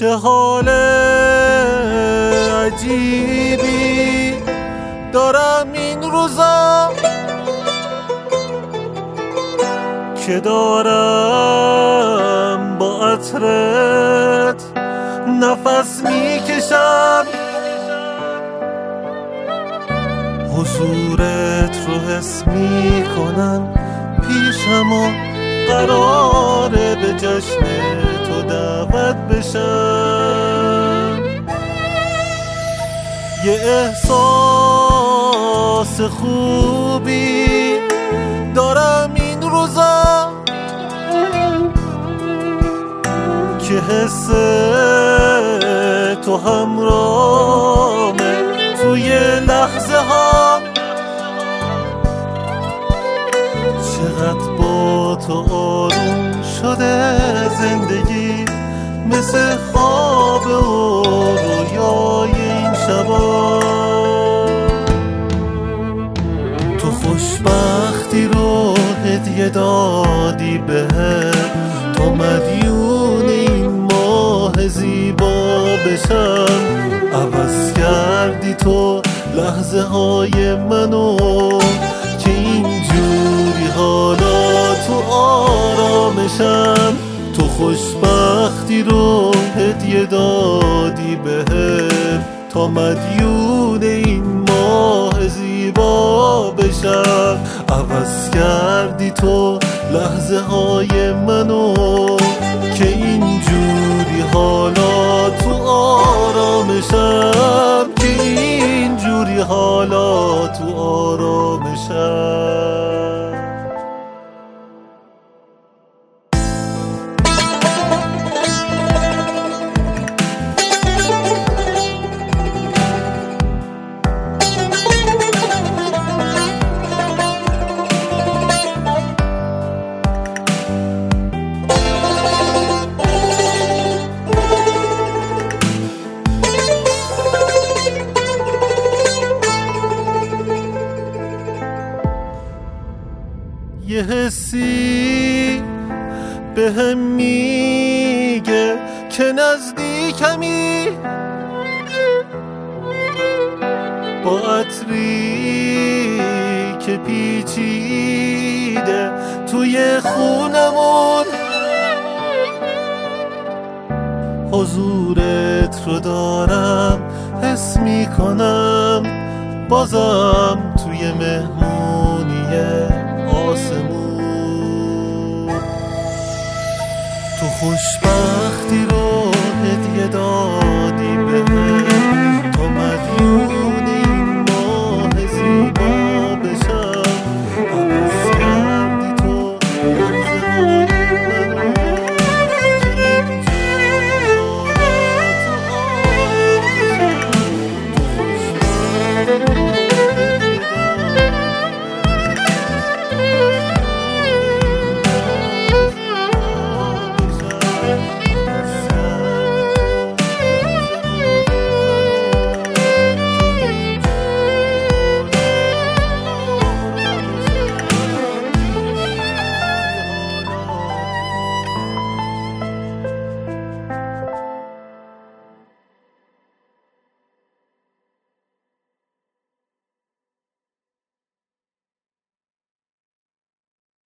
چه حال عجیبی دارم این روزا که دارم با عطرت نفس میکشم، حضورت رو حس میکنم پیشم و قراره به جشن تو دعوت بشم. یه احساس خوبی دارم این روزا که حس تو همراهمه توی لحظه ها. چقدر با تو آروم شده زندگی، مثل خواب و رویای این شبا. تو خوشبختی رو هدیه دادی بهم، تو مدیون این ماه زیبا بشم. عوض کردی تو لحظه های منو که اینجوری حالا تو آرامشم. تو خوشبختی رو هدیه دادی بهم، تا مدیون این ماه زیبا بشم. عوض کردی تو لحظه های منو که اینجوری حالا تو آرامشم، که اینجوری حالا تو آرامشم. یه حسی بهم میگه که نزدیکمی، با عطری که پیچیده توی خونمون. حضورت رو دارم حس میکنم بازم توی مهمونیه آسمون. تو خوشبختی رو هدیه دادی بهم،